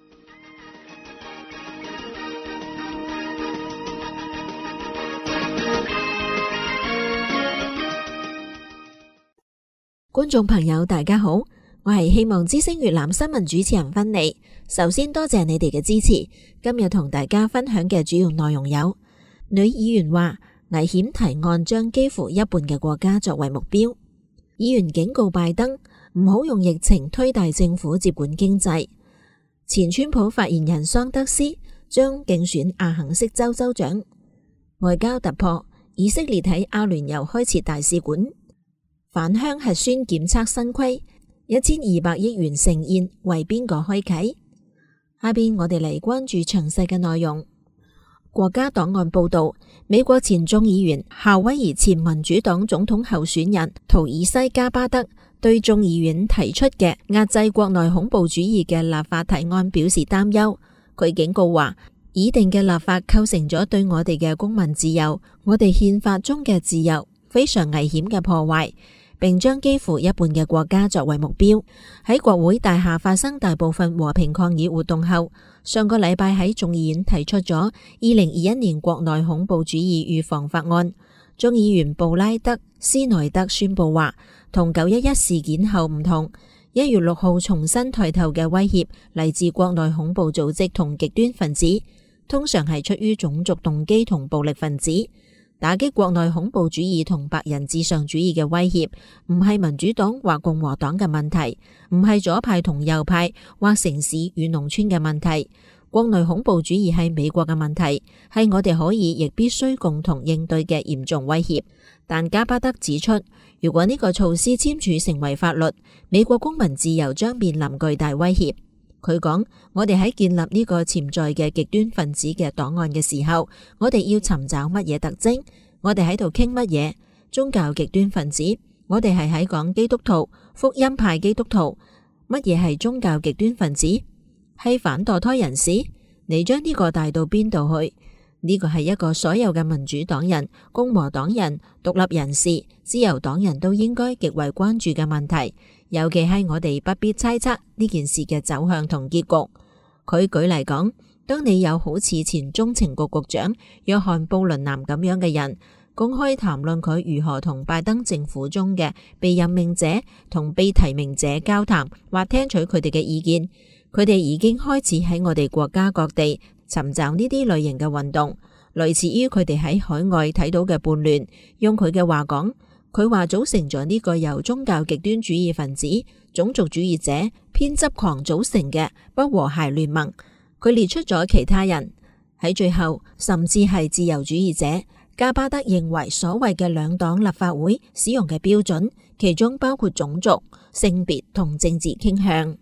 Speaker 3: 觀眾朋友大家好，我係希望之聲粵覽新聞主持人芬妮。首先多謝你哋嘅支持。今日同大家分享嘅主要內容有：女議員話危險提案將幾乎一半嘅國家作為目標；議員警告拜登唔好用疫情推大政府接管經濟；前川普發言人桑德斯將競選阿肯色州州長；外交突破，以色列喺阿聯酋開設大使館；返鄉核酸檢測新規，1200億元盛宴為邊個開啟？下邊我哋嚟關注詳細嘅內容。國家檔案報道，美國前眾議員夏威夷前民主黨總統候選人圖爾西加巴德對眾議院提出嘅壓制國內恐怖主義嘅立法提案表示擔憂。佢警告話，擬定嘅立法構成咗對我哋嘅公民自由、我哋憲法中嘅自由非常危險嘅破壞，並將幾乎一半嘅國家作為目標。喺國會大廈發生大部分和平抗議活動後，上個禮拜喺眾議院提出咗2021年國內恐怖主義預防法案。眾議員布拉德·斯內德宣布話，同911事件後唔同，1月6號重新抬頭嘅威脅嚟自國內恐怖組織同極端分子，通常係出於種族動機同暴力分子。打擊國內恐怖主義同白人至上主義嘅威脅，唔係民主黨或共和黨嘅問題，唔係左派同右派或城市與農村嘅問題。國內恐怖主義係美國嘅問題，係我哋可以亦必須共同應對嘅嚴重威脅。但加巴德指出，如果呢個措施簽署成為法律，美國公民自由將面臨巨大威脅。佢講，我哋喺建立呢個潛在嘅極端分子嘅檔案嘅時候，我哋要尋找乜嘢特徵？我哋喺度傾乜嘢？宗教極端分子？我哋係喺講基督徒、福音派基督徒。乜嘢係宗教極端分子？係反墮胎人士？你將呢個帶到邊度去？呢個係一個所有嘅民主黨人、共和黨人、獨立人士、自由黨人都應該極為關注嘅問題。尤其係我哋不必猜測呢件事嘅走向同結局。佢舉例講，當你有好似前中情局局長約翰布倫南咁樣嘅人，公開談論佢如何同拜登政府中嘅被任命者同被提名者交談，或聽取佢哋嘅意見，佢哋已經開始喺我哋國家各地尋找呢啲類型嘅運動，類似於佢哋喺海外睇到嘅叛亂。用佢嘅話講，佢話組成咗呢個由宗教極端主義分子、種族主義者、偏執狂組成嘅不和諧聯盟。佢列出咗其他人，喺最後甚至係自由主義者、 加巴德認為所謂嘅兩黨立法會使用嘅標準，其中包括種族、性別同政治傾向。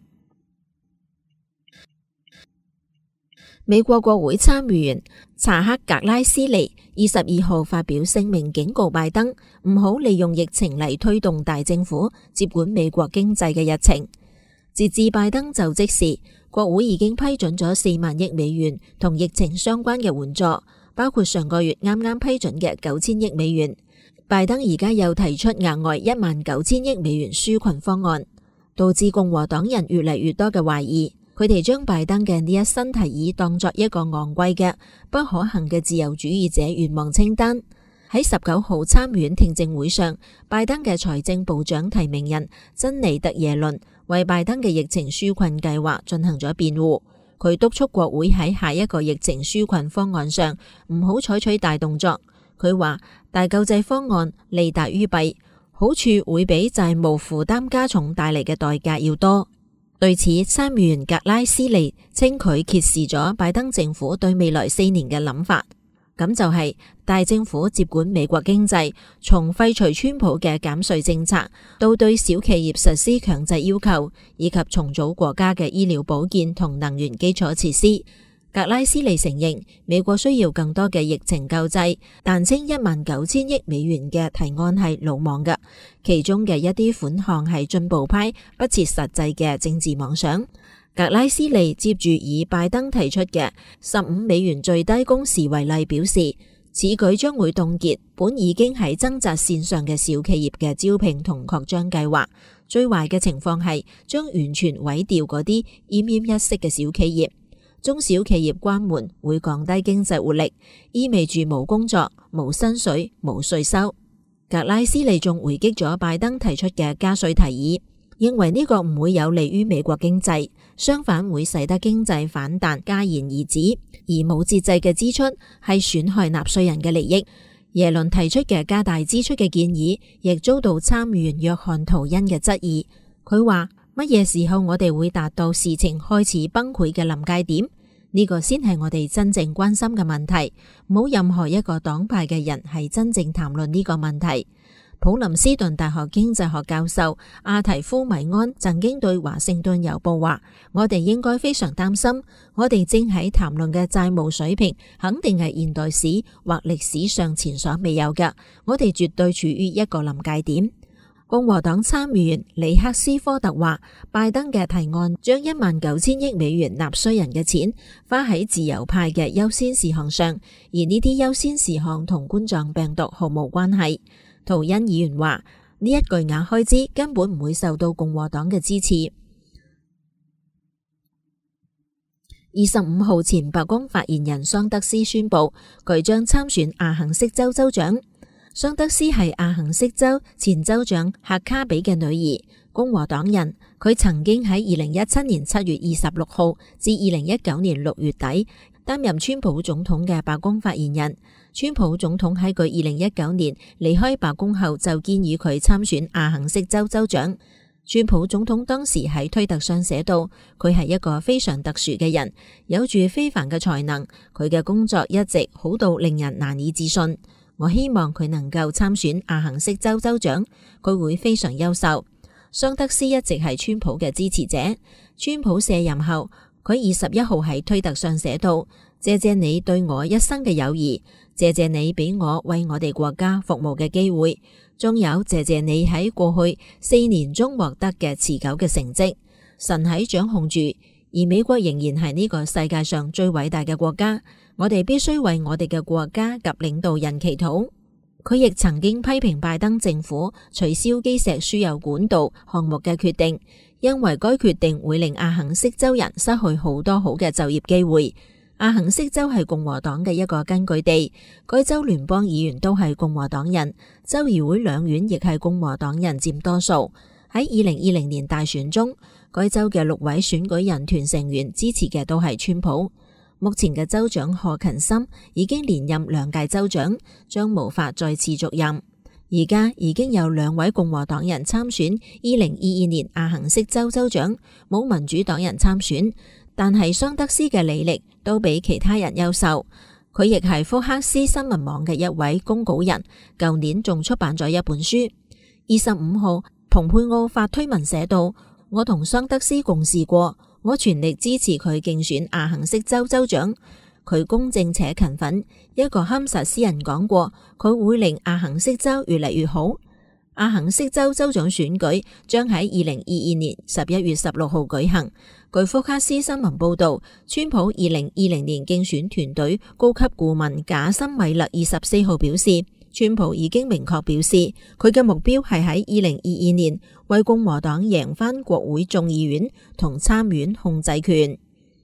Speaker 3: 美國國會參議員查克格拉斯利22號發表聲明，警告拜登唔好利用疫情嚟推動大政府接管美國經濟嘅日程。截至拜登就職時，國會已經批准咗4萬億美元同疫情相關嘅援助，包括上個月啱啱批准嘅9000億美元。拜登而家又提出額外19000億美元紓困方案，導致共和黨人越嚟越多嘅懷疑。佢哋將拜登嘅呢一新提議當作一個昂貴嘅不可行嘅自由主義者願望清單。喺19號參議院聽證會上，拜登嘅財政部長提名人珍妮特耶倫為拜登嘅疫情紓困計劃進行咗辯護。佢督促國會喺下一個疫情紓困方案上唔好採取大動作。佢話大救濟方案利大於弊，好處會比債務負擔加重帶嚟嘅代價要多。對此，參議員格拉斯利稱佢揭示咗拜登政府對未來4年嘅諗法，咁就係大政府接管美國經濟，從廢除川普嘅減稅政策到對小企業實施強制要求，以及重組國家嘅醫療保健同能源基礎設施。格拉斯利承認美國需要更多嘅疫情救濟，但稱19000億美元嘅提案係魯莽嘅，其中嘅一啲款項係進步派不切實際嘅政治妄想。格拉斯利接住以拜登提出嘅15美元最低工時為例，表示此舉將會凍結本已經喺掙扎線上嘅小企業嘅招聘同擴張計劃。最壞嘅情況係將完全毀掉嗰啲奄奄一息嘅小企業。中小企業關門會降低經濟活力，意味住冇工作、冇薪水、冇稅收。格拉斯利仲回擊咗拜登提出嘅加稅提議，認為呢個唔會有利於美國經濟，相反會使得經濟反彈戛然而止，而冇節制嘅支出係損害納稅人嘅利益。耶倫提出嘅加大支出嘅建議，亦遭到參議員約翰圖恩嘅質疑。佢話：乜嘢時候我哋會達到事情開始崩潰嘅臨界點？呢個先係我哋真正關心嘅問題。冇任何一個黨派嘅人係真正談論呢個問題。普林斯頓大學經濟學教授阿提夫米安曾經對華盛頓郵報話：我哋應該非常擔心，我哋正喺談論嘅債務水平肯定係現代史或歷史上前所未有嘅。我哋絕對處於一個臨界點。共和黨參議員里克斯科特話，拜登嘅提案將19000億美元納稅人嘅錢花喺自由派嘅優先事項上，而呢啲優先事項同冠狀病毒毫無關係。圖恩議員話，呢一巨額開支根本唔會受到共和黨嘅支持。25號前白宮發言人桑德斯宣布，佢將參選阿肯色州州長。桑德斯係阿肯色州前州長赫卡比嘅女兒，共和黨人。佢曾經喺2017年7月26號至2019年6月底擔任川普總統嘅白宮發言人。川普總統喺佢2019年離開白宮後就建議佢參選阿肯色州州長。川普總統當時喺推特上寫道，佢係一個非常特殊嘅人，有住非凡嘅才能，佢嘅工作一直好到令人難以置信。我希望佢能夠參選阿肯色州州長，佢會非常優秀。桑德斯一直係川普嘅支持者。川普卸任後，佢21號喺推特上寫道：謝謝你對我一生嘅友誼，謝謝你俾我為我哋國家服務嘅機會，仲有謝謝你喺過去4年中獲得嘅持久嘅成績。神喺掌控住，而美國仍然係呢個世界上最偉大嘅國家。我哋必須為我哋嘅國家及領導人祈禱。佢亦曾經批評拜登政府取消基石輸油管道項目嘅決定，因為該決定會令阿肯色州人失去好多好嘅就業機會。阿肯色州係共和黨嘅一個根據地，該州聯邦議員都係共和黨人，州議會兩院亦係共和黨人佔多數。喺2020年大選中，該州嘅6位選舉人團成員支持嘅都係川普。目前嘅州長賀勤森已經連任2屆州長，將無法再次續任。而家已經有2位共和黨人參選2022年阿肯色州州長，冇民主黨人參選，但係桑德斯嘅履歷都比其他人優秀。 佢亦係福克斯新聞網嘅一位公稿人，舊年仲出版咗一本書。25號，蓬佩奧發推文寫道：我同桑德斯共事過，我全力支持佢競選阿肯色州州長。佢公正且勤奮。一個堪薩斯人講過，佢會令阿肯色州越嚟越好。阿肯色州州長選舉將喺2022年11月16號舉行。據福克斯新聞報道，川普2020年競選團隊高級顧問賈森米勒24號表示，川普已經明確表示，佢嘅目標係喺2022年為共和黨贏返國會眾議院同參院控制權。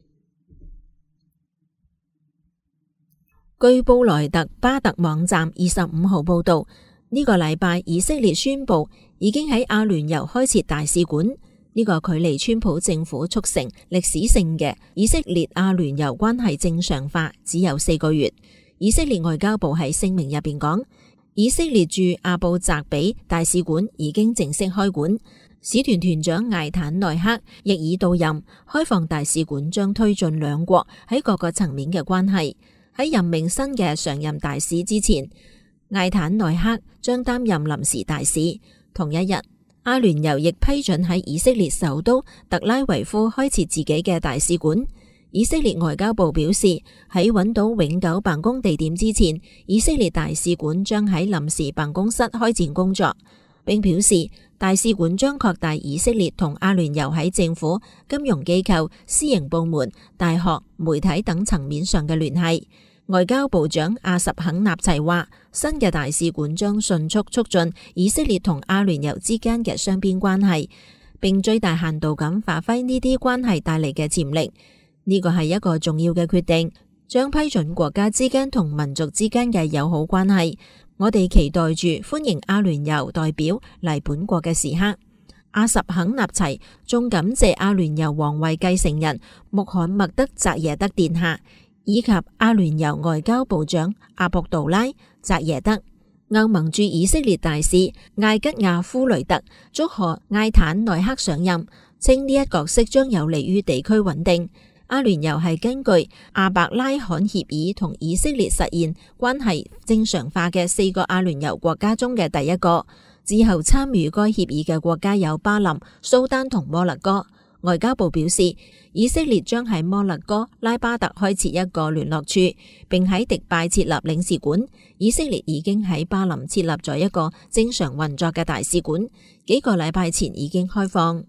Speaker 3: 據布萊特巴特網站25號報道，呢個禮拜以色列宣布已經喺阿聯酋開設大使館。呢個距離川普政府促成歷史性嘅以色列阿聯酋關係正常化只有4個月。以色列外交部喺聲明入邊講，以色列駐阿布扎比大使館已經正式開館，使團團長艾坦內克亦已到任。開放大使館將推進兩國喺各個層面嘅關係。喺任命新嘅常任大使之前，艾坦內克將擔任臨時大使。同一日，阿聯酋亦批准喺以色列首都特拉維夫開設自己嘅大使館。以色列外交部表示，喺揾到永久辦公地點之前，以色列大使館將喺臨時辦公室開展工作，並表示大使館將擴大以色列同阿聯酋喺政府、金融機構、私營部門、大學、媒體等層面上嘅聯繫。外交部長阿什肯納齊話，新嘅大使館將迅速促進以色列同阿聯酋之間嘅雙邊關係，並最大限度咁發揮呢啲關係帶嚟嘅潛力。呢個係一個重要嘅決定，將批准國家之間同民族之間嘅友好關係。我哋期待住歡迎阿聯酋代表嚟本國嘅時刻。阿什肯納齊仲感謝阿聯酋皇位繼承人穆罕默德扎耶德殿下，以及阿聯酋外交部長阿卜杜拉·扎耶德。歐盟駐以色列大使艾吉亞夫雷特祝賀艾坦內克上任，稱呢一角色將有利於地區穩定。阿聯酋係根據阿伯拉罕協議同以色列實現關係正常化嘅4個阿聯酋國家中嘅第一個。之後參與該協議嘅國家有巴林、蘇丹同摩洛哥。外交部表示，以色列將喺摩洛哥拉巴特開設一個聯絡處，並喺迪拜設立領事館。以色列已經喺巴林設立咗一個正常運作嘅大使館，幾個禮拜前已經開放。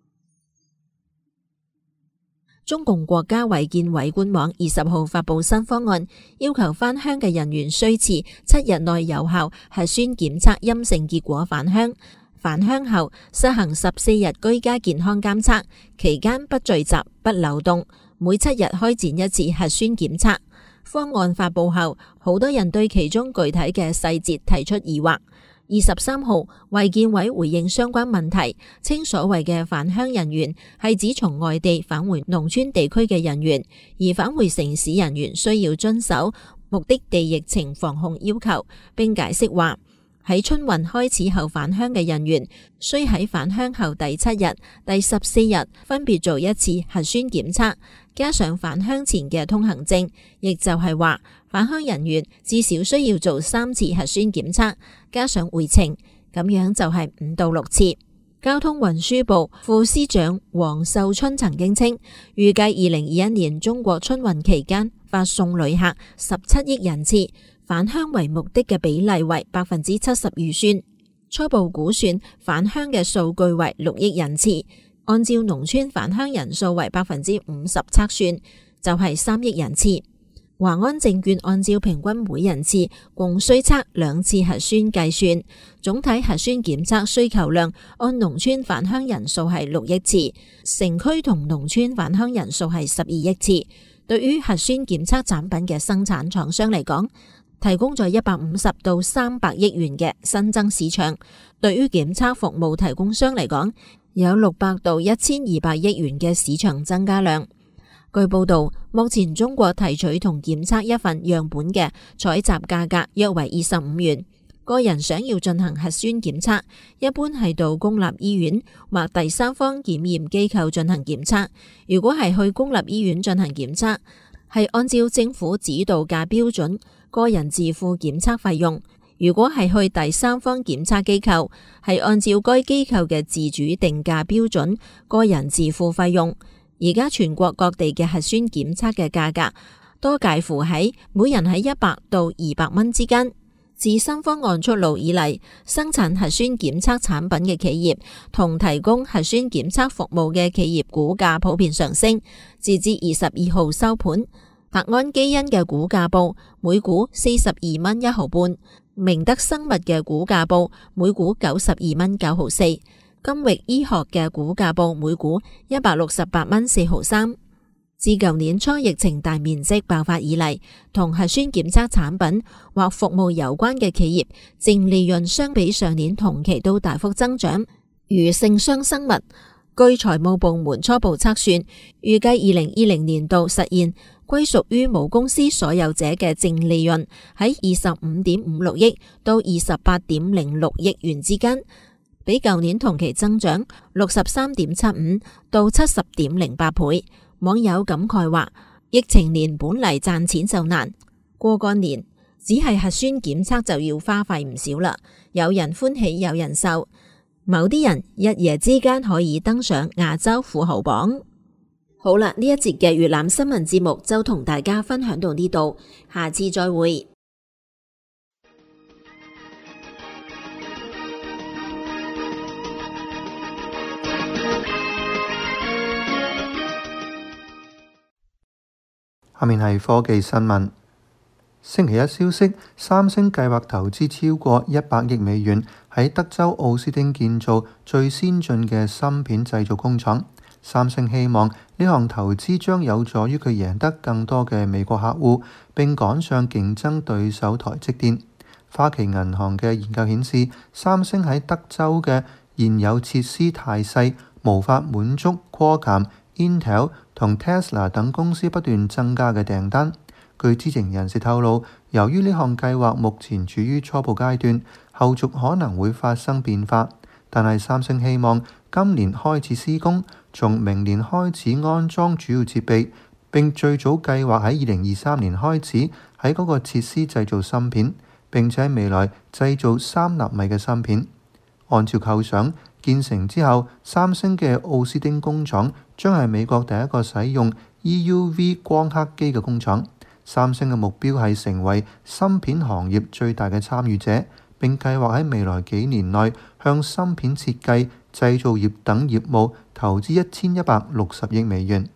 Speaker 3: 中共國家衛健委官網20號發佈新方案，要求返鄉嘅人員需持7日內有效核酸檢測陰性結果返鄉。返鄉後實行14日居家健康監測，期間不聚集、不流動，每7日開展一次核酸檢測。方案發佈後，好多人對其中具體嘅細節提出疑惑。23號，衛健委回應相關問題，稱所謂嘅返鄉人員係指從外地返回農村地區嘅人員，而返回城市人員需要遵守目的地疫情防控要求，並解釋話，喺春運開始後返鄉嘅人員，需喺返鄉後第7日、第14日分別做一次核酸檢測，加上返鄉前嘅通行證，亦就係話返鄉人員至少需要做3次核酸檢測，加上回程，咁樣就係5到6次。交通運輸部副司長黃秀春曾經稱，預計2021年中國春運期間發送旅客17億人次。返鄉為目的嘅比例為70%預算，初步估算返鄉嘅數據為6億人次，按照農村返鄉人數為50%測算，就係3億人次。華安證券按照平均每人次共需測2次核酸計算，總體核酸檢測需求量按農村返鄉人數係6億次，城區同農村返鄉人數係12億次。對於核酸檢測產品嘅生產廠商嚟講，提供咗150到300億元嘅新增市場。對於檢測服務提供商嚟講，有600到1200億元嘅市場增加量。據報道，目前中國提取同檢測一份樣本嘅採集價格約為25元。個人想要進行核酸檢測，一般係到公立醫院或第三方檢驗機構進行檢測。如果係去公立醫院進行檢測， 係按照政府指導嘅標準個人自付檢測費用。如果係去第三方檢測機構，係按照該機構嘅自主定價標準個人自付費用。而家全國各地嘅核酸檢測嘅價格多介乎喺每人喺100到200蚊之間。自新方案出爐以嚟，生產核酸檢測產品嘅企業同提供核酸檢測服務嘅企業股價普遍上升。截至22號收盤，特安基因嘅股價報每股42蚊1毫半，明德生物嘅股價報每股92蚊9毫4，金域醫學嘅股價報每股168蚊4毫3。自舊年初疫情大面積爆發以嚟，同核酸檢測產品或服務有關嘅企業淨利潤相比上年同期都大幅增長。如聖雙生物，據財務部門初步測算，預計2020年度實現歸屬於母公司所有者嘅淨利潤喺25.56億到28.06億元之間，比舊年同期增長63.75到70.08倍。網友感慨話：疫情年本嚟賺錢就難，過個年只係核酸檢測就要花費唔少啦。有人歡喜有人愁，某啲人一夜之間可以登上亞洲富豪榜。好啦，呢一節嘅粵覽新聞節目就同大家分享到呢度，下次再會。
Speaker 7: 下面係科技新聞。星期一消息，三星計劃投資超過100億美元喺德州奧斯汀建造最先進嘅芯片製造工廠。三星希望呢項投資將有助於佢贏得更多嘅美國客戶，並趕上競爭對手台積電。花旗銀行嘅研究顯示，三星喺德州嘅現有設施太細，無法滿足 Qualcomm、Intel 同 Tesla 等公司不斷增加嘅訂單。據知情人士透露，由於呢項計劃目前處於初步階段，後續可能會發生變化。但係三星希望今年開始施工，從明年開始安裝主要設備，並最早計劃喺2023年開始喺嗰個設施製造芯片，並且喺未來製造3納米嘅芯片。按照構想，建成之後，三星嘅奧斯汀工廠將係美國第一個使用 EUV 光刻機嘅工廠。三星嘅目標係成為芯片行業最大嘅參與者，並計劃喺未來幾年內向芯片設計、製造業等業務投資1160億美元。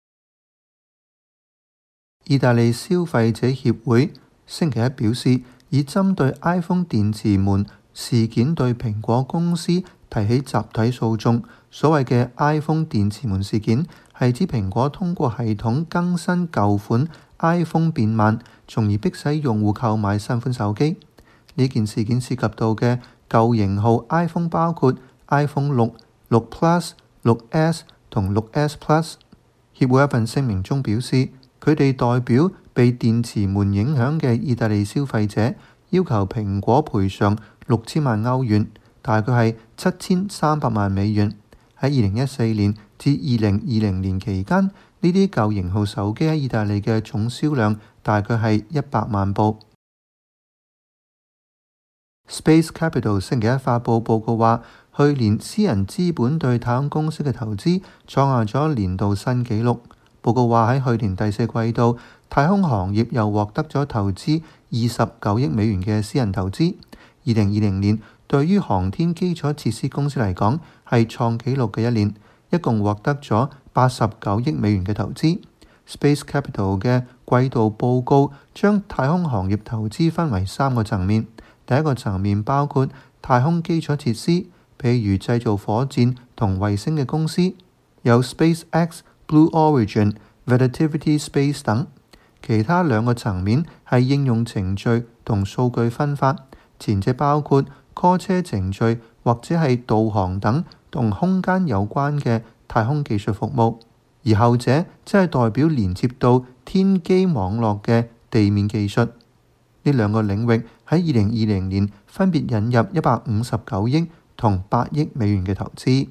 Speaker 7: 意大利消費者協會星期一表示，已針對 iPhone 電池門事件對蘋果公司提起集體訴訟。所謂嘅 iPhone 電池門事件係指蘋果通過系統更新舊款 iPhone 變慢，從而迫使用戶購買新款手機。呢件事件涉及到嘅舊型號 iPhone 包括 iPhone 6、6 Plus、6S 同6S Plus。協會一份聲明中表示，佢哋代表被電池門影響嘅意大利消費者，要求蘋果賠償6000萬歐元，大概係7300萬美元。喺2014年至2020年期間，呢啲舊型號手機喺意大利嘅總銷量大概係100萬部。Space Capital 星期一發佈報告話，去年私人資本對太空公司嘅投資創下咗年度新紀錄。報告話喺去年第四季度，太空行業又獲得咗投資29億美元嘅私人投資。2020年對於航天基礎設施公司嚟講係創紀錄嘅一年，一共獲得咗89億美元嘅投資。Space Capital 嘅季度報告將太空行業投資分為3個層面。第一個層面包括太空基礎設施，譬如製造火箭同衛星嘅公司，有 SpaceX、Blue Origin、Relativity Space 等。其他2個層面係應用程序同數據分發，前者包括 call 車程序或者係導航等同空間有關嘅太空技術服務，而後者即係代表連接到天基網絡嘅地面技術。呢2個領域喺2020年分別引入159億同8億美元嘅投資。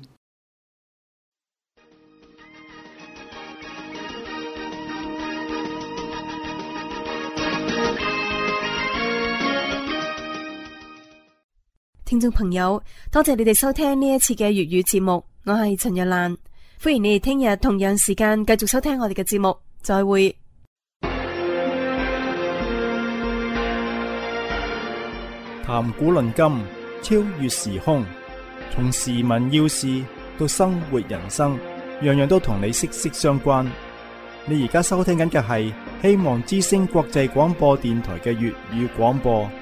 Speaker 2: 聽眾朋友，多謝你哋收聽呢一次嘅粵語節目，我係陳日蘭，歡迎你哋聽日同樣時間繼續收聽我哋嘅節目，再會。
Speaker 1: 談古論今，超越時空，從時聞要事到生活人生，樣樣都同你息息相關。你而家收聽緊嘅係希望之聲國際廣播電台嘅粵語廣播。